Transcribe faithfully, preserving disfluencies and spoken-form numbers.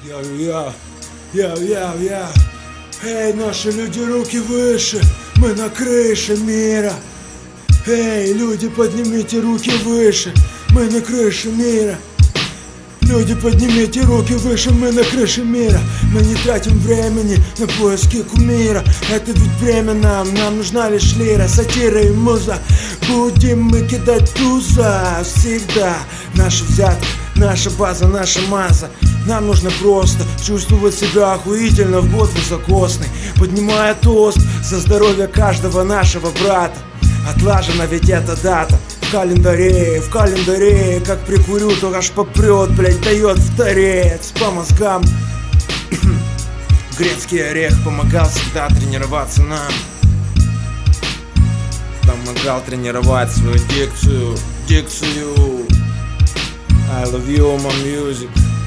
Я, я, я, я. Эй, наши люди, руки выше, мы на крыше мира. Эй, люди, поднимите руки выше, мы на крыше мира. Люди, поднимите руки выше, мы на крыше мира. Мы не тратим времени на поиски кумира. Это ведь время нам, нам нужна лишь лира, сатира и муза. Будем мы кидать туза всегда. Наша взятка, наша база, наша масса. Нам нужно просто чувствовать себя охуительно в год высокосный, поднимая тост за здоровье каждого нашего брата. Отлажена ведь эта дата в календаре, в календаре. Как прикурю, то аж попрет, блять, дает в торец по мозгам. Грецкий орех помогал всегда тренироваться нам. Помогал тренировать свою дикцию, дикцию. I love you, my music.